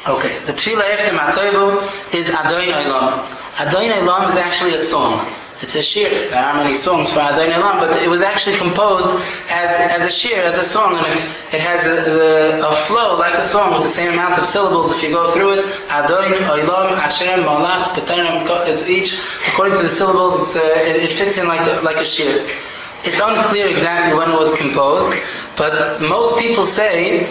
Okay, the tefillah after Matoivu is Adon Olam. Adon Olam is actually a song. It's a shir. There are many songs for Adon Olam, but it was actually composed as a shir, as a song, and it has a flow like a song with the same amount of syllables. If you go through it, Adon Olam, Hashem, Malach, B'Tarim, it's each according to the syllables. It fits in like a shir. It's unclear exactly when it was composed, but most people say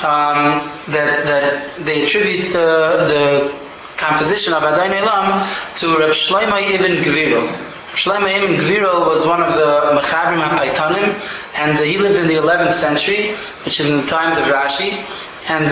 that they attribute the composition of Adon Olam to Reb Shlomo ibn Gviro. Reb Shlomo ibn Gviro was one of the Mechabrim HaPaitanim, and he lived in the 11th century, which is in the times of Rashi. And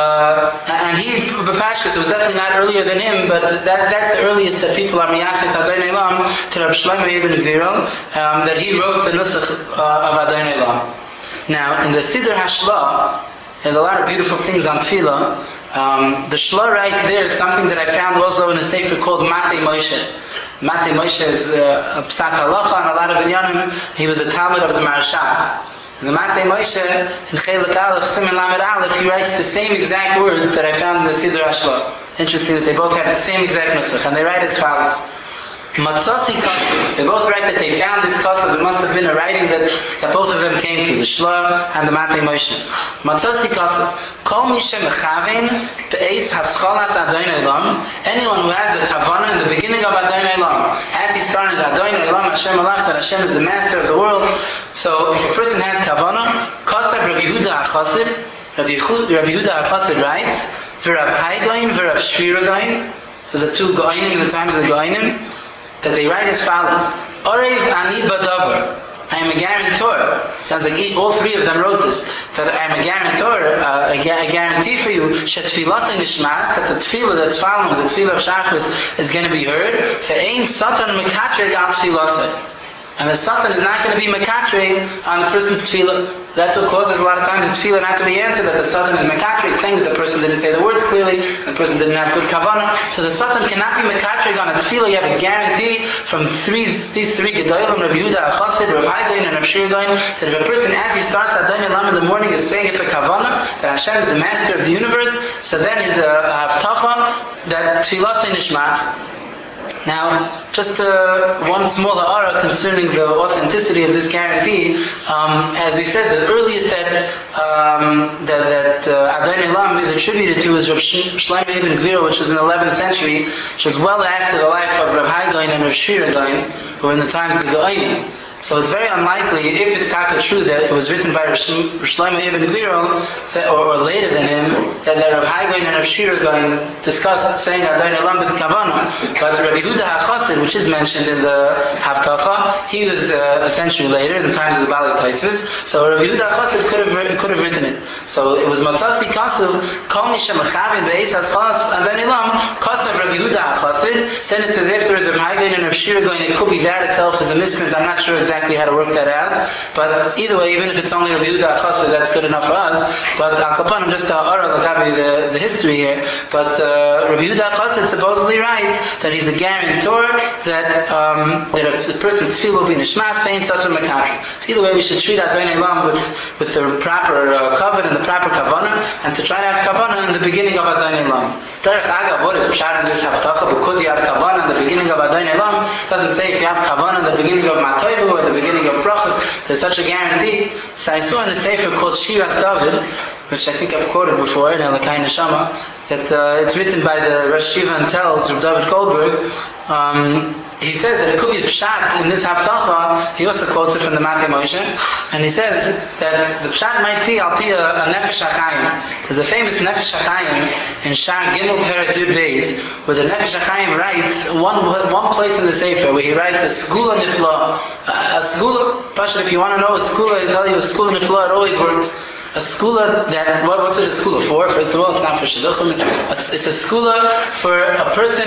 he, Bapashis, it was definitely not earlier than him, but that's the earliest that people are miyachis Adon Olam to Reb Shlomo ibn Gviro, that he wrote the Nusach of Adon Olam. Now, in the Siddur HaShla, there's a lot of beautiful things on Tefillah. The Shla writes there something that I found also in a sefer called Matei Moshe. Matei Moshe is a Psak Halacha and a lot of Inyanim. He was a Talmud of the Maharshal. And the Matei Moshe, in Chelik Aleph, Siman Lamed Aleph, he writes the same exact words that I found in the Siddur HaShla. Interesting that they both have the same exact nusach, and they write as follows. Matzasi Kasav. They both write that they found this Kasav. It must have been a writing that both of them came to, the Shla and the Matei Moshe. Matzasi Kasav. Kol Misha Mechavein Be'ez Haschalas Adon Olam. Anyone who has the Kavanah in the beginning of Adon Olam, as he started Adon Olam, Hashem Malach, that Hashem is the master of the world. So if a person has Kavanah, Kasav Rabbi Yehuda HaChassid, Rabbi Yehuda HaChassid writes, V'Rav Haigoin, V'Rav Shvira Goin. There's the two Goinim in the times of the Goinim, that they write as follows. Orev ani badavar. I am a guarantor. It sounds like all three of them wrote this. That I am a guarantor, I guarantee for you, shetfilas nishmas, that the tefillah that's following, the tefillah of Shachris, is going to be heard. Ve'ein satan mekatreg al tefillaseh. And the Satan is not going to be mekatreg on the person's tefillah. That's what causes a lot of times the tefillah not to be answered, that the Satan is mekatreg, saying that the person didn't say the words clearly, the person didn't have good kavanah. So the Satan cannot be mekatreg on a tefillah. You have a guarantee from these three Gedolim, Rabbi Yehuda HaChassid, Rav Haigoin, and Rav Shir Goin, that if a person, as he starts Adon Olam in the morning, is saying it kavanah, that Hashem is the master of the universe, so then he's a havtacha that tefillah nishmat. Now, just one small ha'ara concerning the authenticity of this guarantee. As we said, the earliest that Adon Olam is attributed to is Rav Shlomo ibn Gviro, which was in the 11th century, which was well after the life of Rav Haigoin and Rav Shvira Goin, who were in the times of the Goinim. So it's very unlikely, if it's taka true that it was written by Rav Shlomo ibn Gviro, or later than him, that Rav Haigoin and Rav Shvira Goin discussed saying Adon Olam with Kavanah. But Rabbi Yehuda HaChassid, which is mentioned in the Haftacha, he was a century later, in the times of the Bali Taisvis. So Rabbi Yehuda HaChassid could have written it. So it was Matzasi Kasav, Kol Misha Mechavin Be'ez Haschalas Adon Olam, Kasav Rabbi Yehuda HaChassid. Then it says afterwards Rav Haigoin and Rav Shvira Goin. It could be that itself is a misprint. I'm not sure exactly how to work that out, but either way, even if it's only Rabbi Yehuda HaChassid, that's good enough for us. But Al Kapanim, just to the history here, but Rabbi Yehuda HaChassid supposedly writes that he's a guarantor that the person's tefillah will be nishmas fein such a mekatri. So either way, we should treat Adon Olam with the proper covenant and the proper kavanah, and to try to have kavanah in the beginning of Adon Olam. Derech Agav, what is pshat in this haftacha? Because you have kavanah in the beginning of Adon Olam, it doesn't say if you have kavanah in the beginning of Matoivu or the beginning of Brachos, there's such a guarantee. So I saw in a sefer called Shiras David, which I think I've quoted before in Elakai Neshama, that it's written by the Rosh Yeshiva and tells Rav David Goldberg. He says that it could be pshat in this haftacha. He also quotes it from the Matei Moshe, and he says that the pshat might be al pi a Nefesh HaChaim. There's a famous Nefesh HaChaim in Shar Gimel Perek Yud Beis, where the Nefesh HaChaim writes one place in the sefer where he writes a skula nifla. A skula, Pasha, if you want to know a skula, I tell you a skula nifla, it always works. A skula that, what's it a skula for? First of all, it's not for shidduchim. It's a skula for a person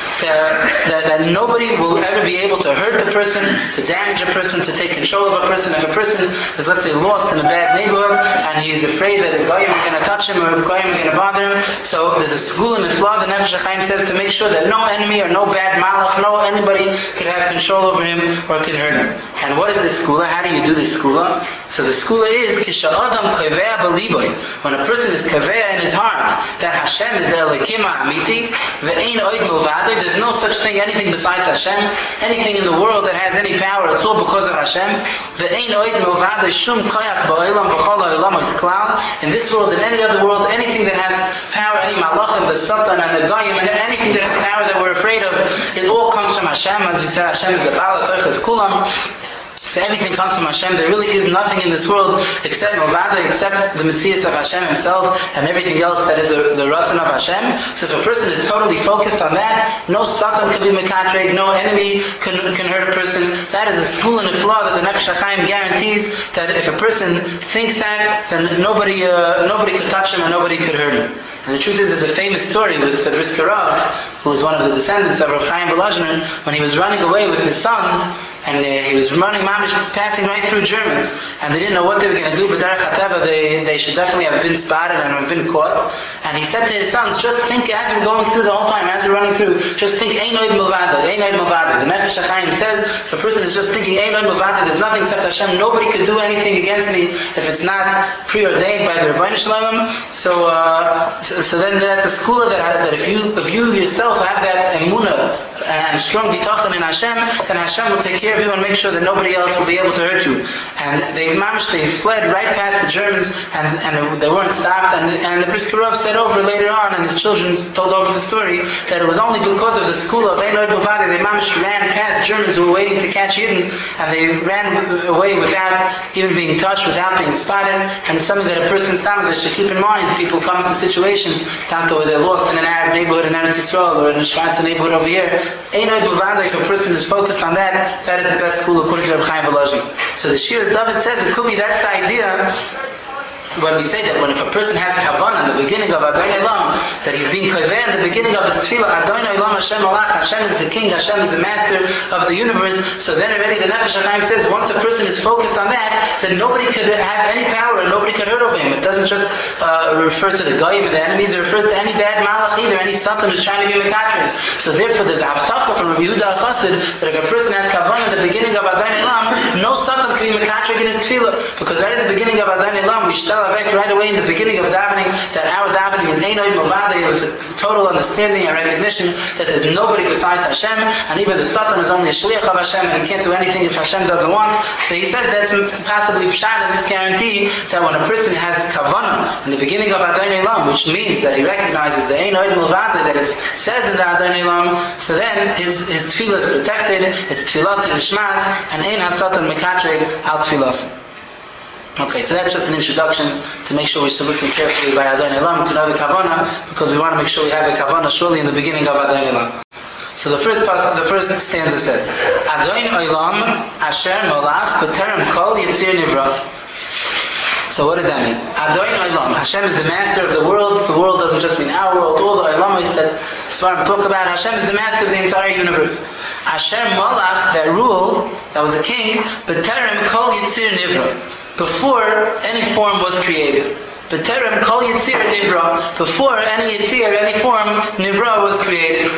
that nobody will ever be able to hurt the person, to damage a person, to take control of a person. If a person is, let's say, lost in a bad neighborhood and he's afraid that a goyim are going to touch him or a goyim are going to bother him, so there's a skula nifla, the Nefesh HaChaim says, to make sure that no enemy or no bad malach, no anybody could have control over him or could hurt him. And what is this skula? How do you do this skula? So the skula is kisha adam when a person is kaveya in his heart that Hashem is the Elokim Ha'amiti, ve'ein oid milvado. There's no such thing, anything besides Hashem. Anything in the world that has any power, it's all because of Hashem. Ve'ein oid milvado shum koyach ba'olam v'chol ha'olam is klal. In this world, in any other world, anything that has power, any malachim, the Satan and the Goyim, and anything that has power that we're afraid of, it all comes from Hashem. As we said, Hashem is the Baal HaKoyches Kulam. So everything comes from Hashem. There really is nothing in this world except Milvado, except the Metzias of Hashem Himself, and everything else that is the Ratzon of Hashem. So if a person is totally focused on that, no Satan can be mekatreg, no enemy can hurt a person. That is a school and a flaw that the Nefesh HaChaim guarantees that if a person thinks that, then nobody could touch him and nobody could hurt him. And the truth is, there's a famous story with the Brisker Rav, who was one of the descendants of Rav Chaim Volozhiner, when he was running away with his sons, and he was running, passing right through Germans, and they didn't know what they were going to do, but Derech HaTeva, they should definitely have been spotted and have been caught. And he said to his sons, just think, as we're going through the whole time, as we're running through, just think, Ein Oid Milvado, Ein Oid Milvado. The Nefesh HaChaim says, if a person is just thinking, Ein Oid Milvado, there's nothing except Hashem, nobody could do anything against me if it's not preordained by the Rebbeinu Shalom. So then that's a school that if you yourself have that emunah and strong bitachon in Hashem, then Hashem will take care of you and make sure that nobody else will be able to hurt you. And they fled right past the Germans, and they weren't stopped. And the Brisker Rav said over later on, and his children told over the story, that it was only because of the school of Ein Oid Milvado, they mamish ran past Germans who were waiting to catch Yidden, and they ran away without even being touched, without being spotted. And it's something that a person should keep in mind. People come into situations, where they're lost in an Arab neighborhood in Eretz Yisrael or in a Schweizer neighborhood over here. Ein Oid Milvado, if a person is focused on that is the best school according to Reb Chaim Volozhin. So the Shir, as David says, it could be that's the idea. When we say that, when if a person has kavanah in the beginning of Adonai Olam, that he's being kaveh in the beginning of his tefillah, Adonai Olam Hashem Malach, Hashem is the king, Hashem is the master of the universe, so then already the Nefesh HaChaim says, once a person is focused on that, then nobody could have any power and nobody could hurt over him. It doesn't just refer to the Goyim and the enemies, it refers to any bad malach either, any Satan who's trying to be mekatrin. So therefore there's a haftacha from Rabbi Yehuda HaChassid that if a person has kavanah in the beginning of Adonai Olam, no Satan can be mekatrin in his tefillah, because right at the beginning of Adonai Olam, we right away in the beginning of davening that our davening is Ein Oid Milvado, with total understanding and recognition that there's nobody besides Hashem, and even the Satan is only a shliach of Hashem, and he can't do anything if Hashem doesn't want. So he says that's possibly pshat in this guarantee that when a person has kavanah in the beginning of Adonai Olam, which means that he recognizes the Ein Oid Milvado that it says in the Adonai Olam, so then his tefillah is protected, it's tefillas and ishmas, and Ein HaSatan Mekatreg al tefillas. Okay, so that's just an introduction to make sure we should listen carefully by Adonai Olam to know the kavanah, because we want to make sure we have the kavanah surely in the beginning of Adonai Olam. So the first stanza says, Adonai Olam Asher Malach B'terem Kol Yitzir Nivra. So what does that mean? Adonai Olam, Hashem is the master of the world. The world doesn't just mean our world. All the Olamis that Svarim talk about, Hashem is the master of the entire universe. Asher Malach, that rule, that was a king, B'terem Kol Yitzir Nivra. Before any form was created. B'terem kol yitzir nivra. Before any yitzir, any form, nivra was created.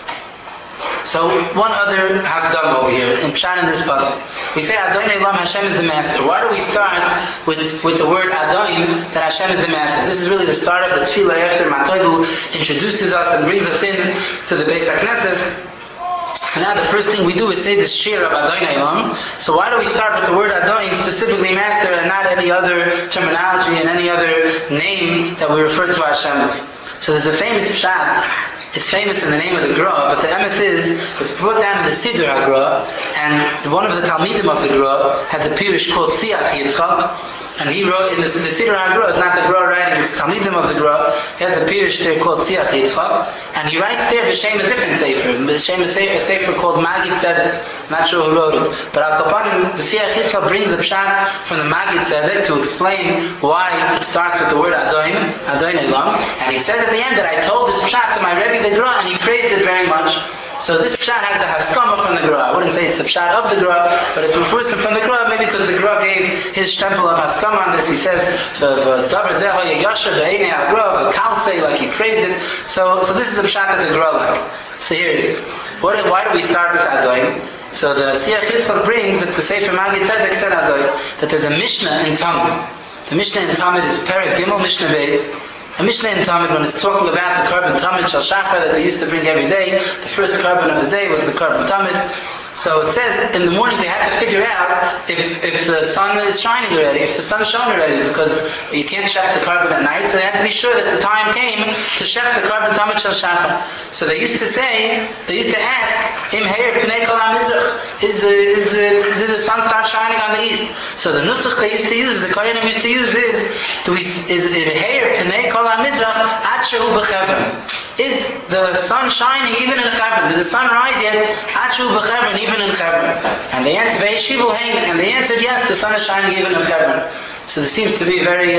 So one other hakdam over here, in Pshat in this pasuk. We say Adonai Olam, Hashem is the master. Why do we start with the word Adon, that Hashem is the master? This is really the start of the tefillah after Matoivu introduces us and brings us in to the Beis HaKnesses. So now the first thing we do is say the shir of Adonai Olam. So why do we start with the word Adonai, specifically master, and not any other terminology and any other name that we refer to Hashem with? So there's a famous pshat. It's famous in the name of the Gra, but the emes is, it's brought down in the Siddur HaGra, and one of the Talmidim of the Gra has a pirush called Siach Yitzchak, and he wrote, in the Siddur HaGra is not the Gra writing, it's Talmidim of the Gra. He has a pirush there called Siach Yitzchak, and he writes there B'Shem a different sefer, B'Shem a sefer called Magid Tzedek, not sure who wrote it, but Al Kapanim, the Siach Yitzchak brings a pshat from the Magid Tzedek to explain why it starts with the word Adonai Olam, and he says at the end that I told this pshat to my Rebbe the Gra, and he praised it very much. So this pshat has the haskama from the Gra. I wouldn't say it's the pshat of the Gra, but it's referred from the Gra, maybe because the Gra gave his temple of haskama on this. He says, "Davar zeho yeyasher ve'einei hagra v'kalsei," like he praised it. So this is a pshat that the Gra liked. So here it is. Why do we start with Adonai? So the Siach Yitzchak brings that the Sefer Magid Tzedek said that there's a Mishnah in Talmud. The Mishnah in Talmud is Perek Gimel Mishnah Beis. A Mishnah in Talmud, when it's talking about the carbon Talmud Shal Shachar that they used to bring every day, the first carbon of the day was the carbon Talmud. So it says in the morning they had to figure out if the sun is shining already, if the sun is shone already, because you can't shech the carbon at night, so they had to be sure that the time came to shech the carbon Talmud Shal Shachar. So they used to ask, Im Heir Pnei Kol HaMizrach, did the sun start shining on the east? So the nusach they used to use, the Kohanim used to use is Heir Pnei Kol HaMizrach Ad Shehu B'Chevron. Is the sun shining even in Chevron? Did the sun rise yet? Ad Shehu B'Chevron, even in Chevron. And they answered, Ve'eshivu Hein, and they answered, yes, the sun is shining even in Chevron. So this seems to be very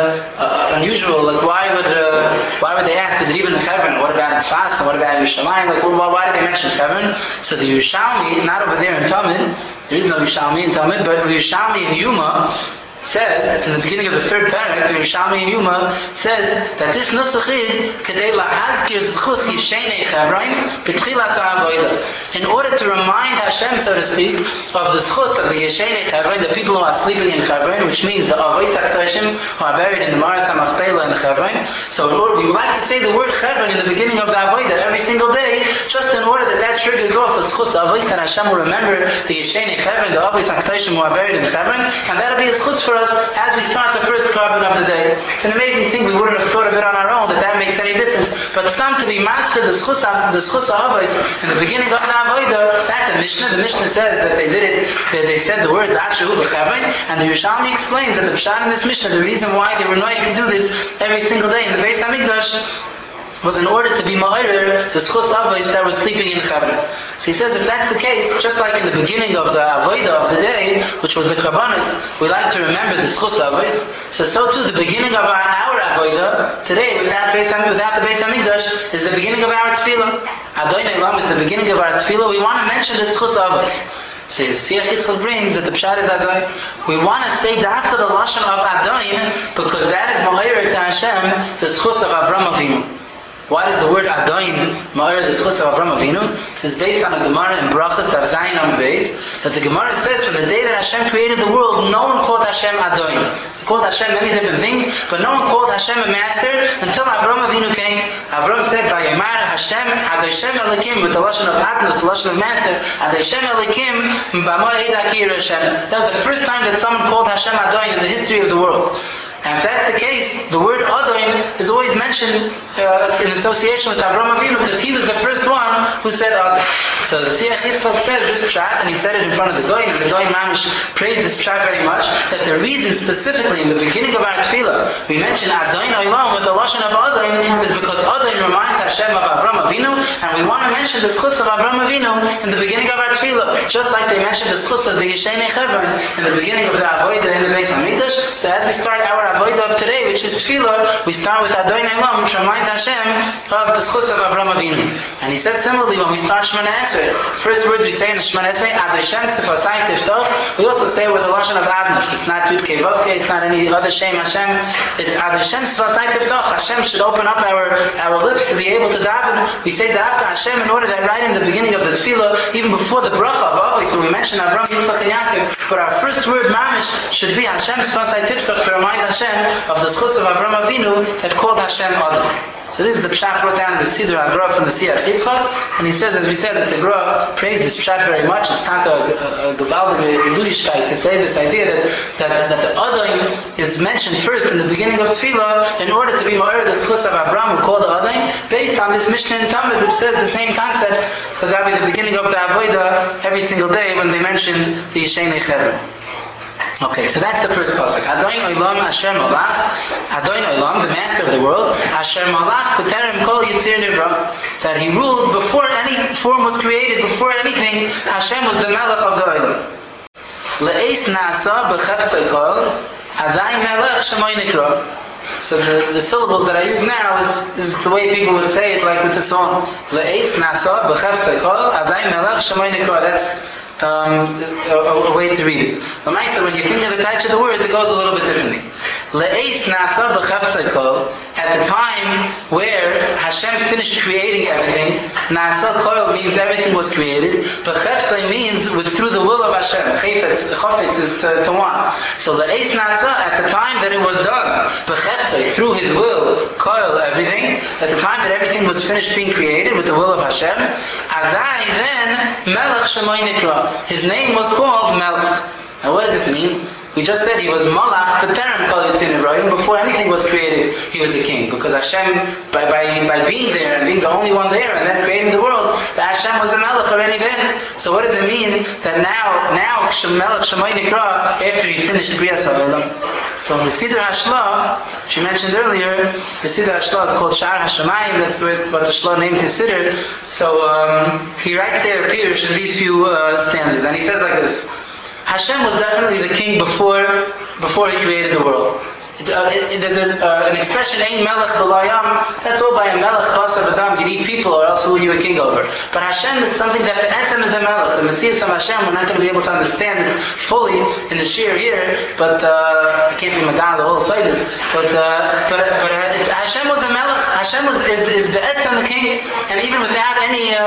unusual. Like, why would they ask? Is it even in Chevron? What about in Tzfas? And what about Yerushalayim? Like, why did they mention Chevron? So the Yerushalmi, not over there in Talmud, there is no Yerushalmi in Talmud, but Yerushalmi in Yuma says, in the beginning of the third paragraph, Yerushalmi in Yuma says that this nusach is Kedei lahazkir zchus yishenei Chevron b'tchilas ha'avodah. In order to remind Hashem, so to speak, of the zchus of the yishenei Chevron, the people who are sleeping in Chevron, which means the avos hakdoshim who are buried in the Maras HaMachpelah in Chevron. So we would like to say the word Chevron in the beginning of the avodah every single day, just in order that triggers off a zchus avos that Hashem will remember the yishenei Chevron, the avos hakdoshim who are buried in Chevron, and that'll be a zchus for us as we start the first carbon of the day. It's an amazing thing, we wouldn't have thought of it on our own, that makes any difference. But it's time to be master the schus avos in the beginning of the avodah. That's a Mishnah. The Mishnah says that they did it, that they said the words Ashehu B'Chevron, and the Yerushalmi explains that the Pshat in this Mishnah, the reason why they were knowing to do this every single day in the Beis HaMikdash, was in order to be ma'arer the schus avos that were sleeping in Chevron. So he says if that's the case, just like in the beginning of the avodah of the day, which was the karbanos, we like to remember the schus avos. So too the beginning of our avodah today, without the Beis Hamikdash, is the beginning of our tefillah. Adonai Olam is the beginning of our tefillah. We want to mention the schus avos. So the Siach Yitzchak brings that the Pshat is Azai. We want to say dafka the lashon of Adon because that is ma'arer to Hashem the schus of Avram Avinu. Why does the word Adon ma'arer the schus of Avram Avinu? This is based on a Gemara in Brachos Tav Zayin Amud Beis that the Gemara says from the day that Hashem created the world, no one called Hashem Adon. He called Hashem many different things, but no one called Hashem a master until Avram Avinu came. Avram said, "Vayamar Hashem Adoshem Elikim," with the lashon of Adnos, the lashon of master. Adoshem Elikim b'moed akir Hashem. That was the first time that someone called Hashem Adon in the history of the world. And if that's the case, the word Adon is always mentioned in association with Avram Avinu because he was the first one who said Adon. So the Siach Yitzchak says this pshat, and he said it in front of the Goyim, and the Goyim Mamish praised this pshat very much, that the reason specifically in the beginning of our tefillah, we mention Adon Olam with the lashon of Adon is because Adon reminds Hashem of Avram Avinu, and we want to mention the schus of Avram Avinu in the beginning of our tefillah, just like they mentioned the schus of the Yishenei Chevron in the beginning of the avodah in the Beis Hamikdash. So as we start our avodah of today, which is tefillah, we start with Adonai Olam, which reminds Hashem of the schus of Avram Avinu. And he says similarly when we start Shemona Esrei, first words we say in Shemona Esrei, Adoshem Sefasai Tiftoch, we also say it with a lashon of Adnos. It's not Yud Kei Vav Kei, it's not any other Shem Hashem, it's Adoshem Sefasai Tiftoch. Hashem should open up our lips to be able to daven. We say Davka Hashem in order that right in the beginning of the tefillah, even before the bracha of Avos, when we mention Avram, Yitzchak, and Yaakov, but our first word mamish should be Hashem Sefasai Tiftoch to remind Hashem of the schus of Avram Avinu that called Hashem Adon. So this is the pshat brought down in the Siddur Agra from the Siach Yitzchak, and he says, as we said, that the Gra praised this pshat very much. It's kind of a gewaldige Ludigkeit to say this idea that the Adon is mentioned first in the beginning of Tefillah in order to be ma'arer the schus of Avram who called the Adon, based on this Mishnah in Talmud which says the same concept, Chagabi, the beginning of the Avodah every single day when they mention the Yishenei Chevron. Okay, so that's the first pasuk. Adon Olam Asher Malach, Adon Olam, the master of the world, Asher Malach B'terem Kol Yitzir Nivra, that he ruled before any form was created, before anything. Hashem was the Melech of the Olam. Le'es Nasa B'cheftzei Kol, Hazai Melech Shemoy Nikra. So the syllables that I use now is the way people would say it, like with the song. Le'es Nasa B'cheftzei Kol, Hazai Melech Shemoy Nikra. That's a way to read it. But when you think of the touch of the words, it goes a little bit differently. Le'es nasa b'cheftzei kol, at the time where Hashem finished creating everything. Nasa Koil means everything was created. But Cheftzai means through the will of Hashem. Chofetz is to want. So the Eis Nasa at the time that it was done. But Cheftzai, through His will, Koil everything. At the time that everything was finished being created with the will of Hashem. Azai then Melech Shemay Nikra. His name was called Melech. Now what does this mean? We just said he was Malach B'terem Kol Yitzin Even before anything was created, he was a king. Because Hashem, by being there and being the only one there and then creating the world, that Hashem was the Melech already then. So what does it mean that now Melech Shemay Nikra, after he finished Brias HaOlam? So in the Siddur HaShla, which you mentioned earlier, the Siddur HaShla is called Shar HaShamayim, that's what the Shla named his Siddur. So he writes there, Pirush, in these few stanzas, and he says like this: Hashem was definitely the king before he created the world. There's an expression, Ein Melech B'Layam, that's all by a Melech Basar V'Dam, you need people or else who are you a king over. But Hashem is something that Hashem is a Melech. The Metzias of Hashem, we're not going to be able to understand it fully in the shir here, but I can't be Magan the whole site is. But Hashem was a Melech. Hashem is Be'etzem the king, and even without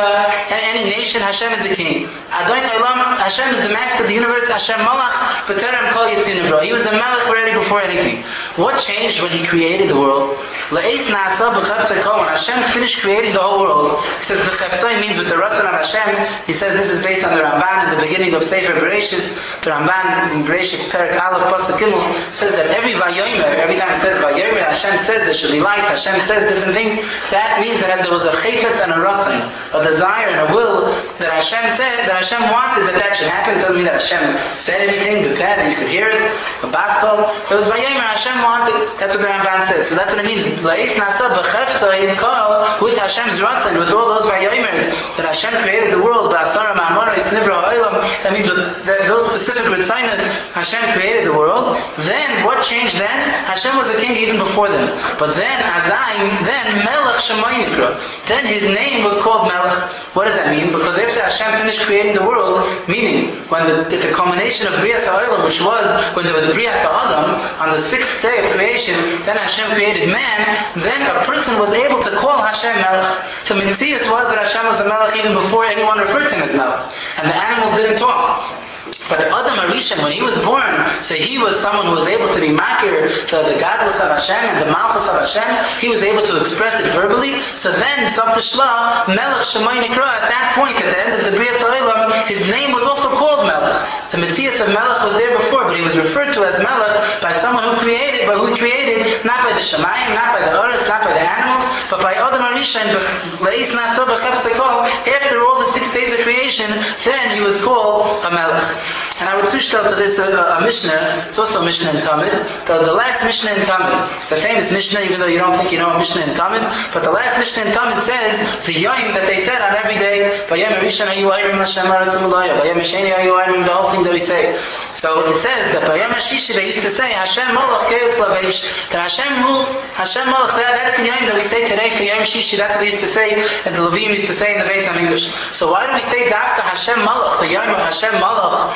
any nation, Hashem is the king. Adon Olam, Hashem is the master of the universe. Hashem Malach B'Terem Kol Yitzin Nivra. He was a Melech already before anything. What changed when he created the world? La'es na'asa b'chefzai kol. When Hashem finished creating the whole world, he says b'chefzai means with the ratzon of Hashem. He says this is based on the Ramban in the beginning of Sefer Bereshis. The Ramban in Bereshis Perek Aleph Pasuk Gimel says that every vayomer, every time it says vayomer, Hashem says there should be light. Hashem says different things. That means that there was a chayfetz and a ratzon, a desire and a will that Hashem said, that Hashem wanted that should happen. It doesn't mean that Hashem said anything, that you could hear it. A baskol. It was vayomer. Hashem wanted. That's what the Ramban says. So that's what it means. La'is nasa b'chefzai kol, with Hashem's ratzon, with all those vayomers that Hashem created the world. Ba'asara ma'amoros nivra ha'olam. That means with those specific ritzonos, Hashem created the world. Then what changed then? Hashem was a king even before them. But then then Melech Shemay Nikra. Then his name was called Melech. What does that mean? Because after Hashem finished creating the world, meaning when the culmination of Brias HaOlam, which was when there was Brias HaAdam, on the sixth day of creation, then Hashem created man, then a person was able to call Hashem Melech. The Metzias was that Hashem was a Melech even before anyone referred to him as Melech. And the animals didn't talk. But Adam Arishan, when he was born, so he was someone who was able to be makir, the gadlus of Hashem and the malchus of Hashem. He was able to express it verbally. So then, Safta Shla, Melech Shemay Nikra, at that point, at the end of the Brias HaOlam, his name was also called Melech. The Metzias of Melech was there before, but he was referred to as Melech by someone who created, not by the Shemayim, not by the Eretz, not by the animals, but by Adam Arishan, Leis Nasa B'Chefzai Kol. After all the 6 days of creation, then he was called a Melech. And I would tell to this a Mishnah. It's also a Mishnah in Talmud. The last Mishnah in Talmud. It's a famous Mishnah, even though you don't think you know a Mishnah in Talmud. But the last Mishnah in Talmud says the Yom that they said on every day. Bayam Rishon Hayu Ayrim Hashem Aratzimulaya. Bayam Sheni Hayu Ayrim, the whole thing that we say. So it says that Bayam Hashishi they used to say Hashem Malach Keitz Laveish. That Hashem rules. Hashem Malach. That's the Yom that we say today for Yom Shishi. That's what they used to say, and the Levim used to say in the Beis HaMikdash. So why do we say Dafka Hashem Malach, the Yom of Hashem Malach,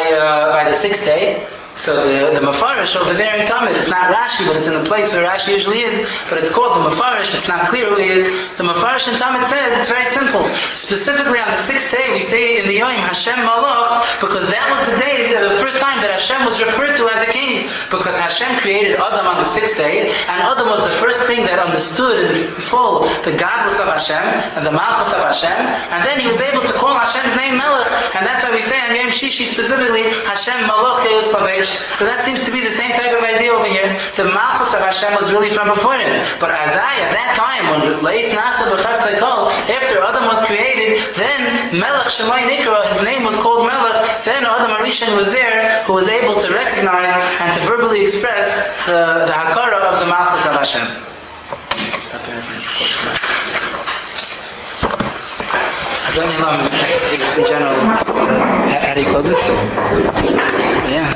by the sixth day? So the Mefarish over there in Talmud, it's not Rashi, but it's in the place where Rashi usually is, but it's called the Mefarish, it's not clear who he is. The Mefarish in Talmud says, it's very simple. Specifically on the sixth day, we say in the Yom, Hashem Malach, because that was the day, the first time that Hashem was referred to as a king. Because Hashem created Adam on the sixth day, and Adam was the first thing that understood in full the godless of Hashem, and the malchus of Hashem, and then he was able to call Hashem's name Melech, and that's why we say on Yom Shishi specifically, Hashem Malach Keus Laveish. So that seems to be the same type of idea over here. The Malchus of Hashem was really from before him. But Azai, at that time, when Leis Nasa B'Chefzai Kol, after Adam was created, then Melech Shemay Nikra, his name was called Melech, then Adam Arishan was there, who was able to recognize and to verbally express the Hakara of the Malchus of Hashem. Stop here. In general, how do you close it? Yeah.